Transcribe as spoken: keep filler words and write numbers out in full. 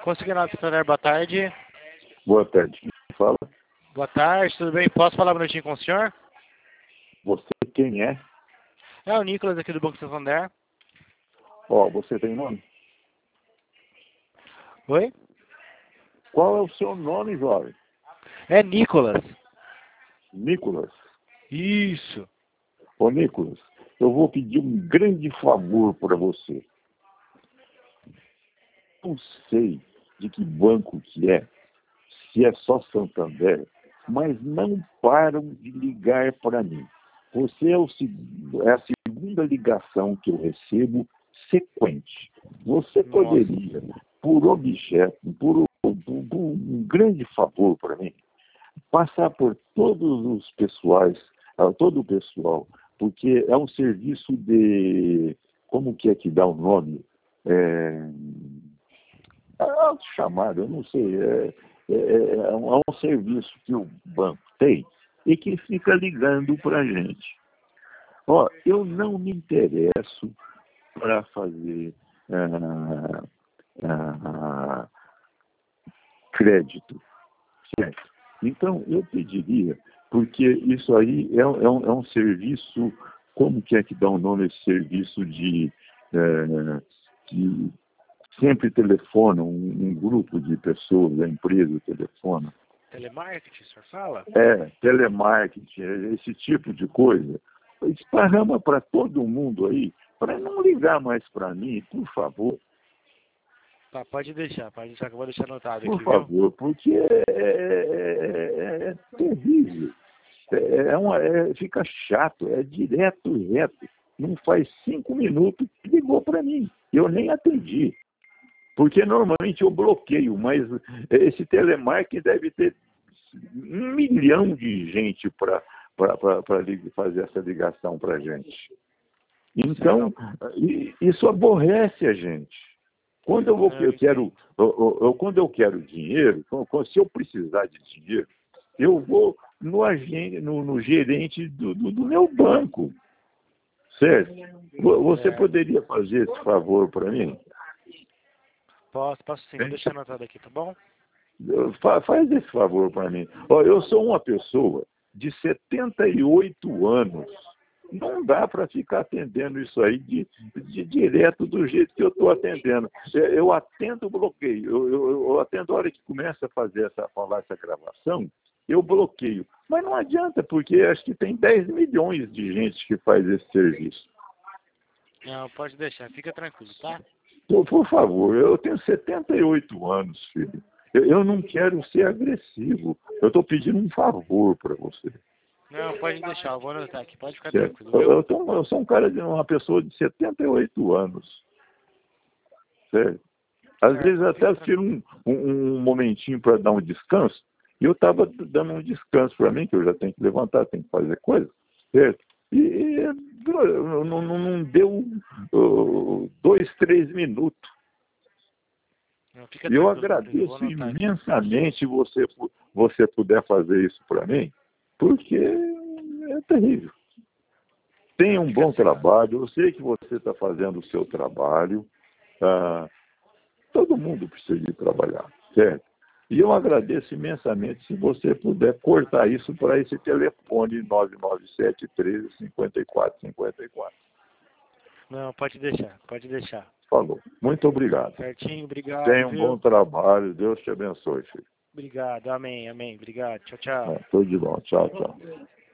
Conseguindo Santander, boa tarde. Boa tarde. Quem fala? Boa tarde, tudo bem? Posso falar um minutinho com o senhor? Você quem é? É o Nicolas aqui do Banco Santander. Ó, você tem nome? Oi? Qual é o seu nome, jovem? É Nicolas. Nicolas. Isso. Ô, Nicolas, eu vou pedir um grande favor para você. Não sei de que banco que é, se é só Santander, mas não param de ligar para mim. Você é, o, é a segunda ligação que eu recebo sequente. Você poderia, por objeto, por, por, por um grande favor para mim, passar por todos os pessoais, todo o pessoal, porque é um serviço de, como que é que dá o nome? É, chamado, eu não sei, é, é, é, um, é um serviço que o banco tem e que fica ligando para a gente. Ó, eu não me interesso para fazer ah, ah, crédito, certo? Então, eu pediria, porque isso aí é, é, um, é um serviço, como que é que dá o nome esse serviço de... É, que sempre telefonam, um, um grupo de pessoas da empresa telefona. Telemarketing, o senhor fala? É, telemarketing, esse tipo de coisa. Esparrama para todo mundo aí, para não ligar mais para mim, por favor. Tá, pode deixar, pode deixar que eu vou deixar anotado Por aqui, favor, viu? porque é, é, é terrível. É, é uma, é, fica chato, é direto, reto. Não faz cinco minutos que ligou para mim. Eu nem atendi. Porque normalmente eu bloqueio, mas esse telemarketing deve ter um milhão de gente para fazer essa ligação para a gente. Então, isso aborrece a gente. Quando eu, vou, eu quero, eu, eu, quando eu quero dinheiro, se eu precisar de dinheiro, eu vou no, agente, no, no gerente do, do, do meu banco. Certo? Você poderia fazer esse favor para mim? Posso, posso sim, vou deixar anotado aqui, tá bom? Faz esse favor para mim. Ó, eu sou uma pessoa de setenta e oito anos. Não dá para ficar atendendo isso aí de, de direto do jeito que eu estou atendendo. Eu atendo bloqueio. Eu, eu, eu atendo a hora que começa a fazer essa, falar essa gravação, eu bloqueio. Mas não adianta, porque acho que tem dez milhões de gente que faz esse serviço. Não, pode deixar, fica tranquilo, tá? Por favor, eu tenho setenta e oito anos, filho. Eu, eu não quero ser agressivo. Eu estou pedindo um favor para você. Não, pode deixar, eu vou anotar aqui, pode ficar Certo? tranquilo, viu? Eu, eu, tô, eu sou um cara de uma pessoa de setenta e oito anos. Certo? Às certo, vezes até eu tiro um, um, um momentinho para dar um descanso. E eu estava dando um descanso para mim, que eu já tenho que levantar, tenho que fazer coisa. Certo? E, e não, não, não deu uh, dois, três minutos. Não, fica E eu tranquilo, agradeço eu imensamente você, você puder fazer isso para mim, porque é terrível. Tenha um bom trabalho, eu sei que você está fazendo o seu trabalho. Ah, todo mundo precisa de trabalhar, certo? E eu agradeço imensamente se você puder cortar isso para esse telefone nove nove sete, um três, cinco quatro cinco quatro. Não, pode deixar, pode deixar. Falou. Muito obrigado. Certinho, obrigado, Tenha um viu? bom trabalho. Deus te abençoe, filho. Obrigado, amém, amém. Obrigado, tchau, tchau. É, tudo de bom. Tchau, tchau.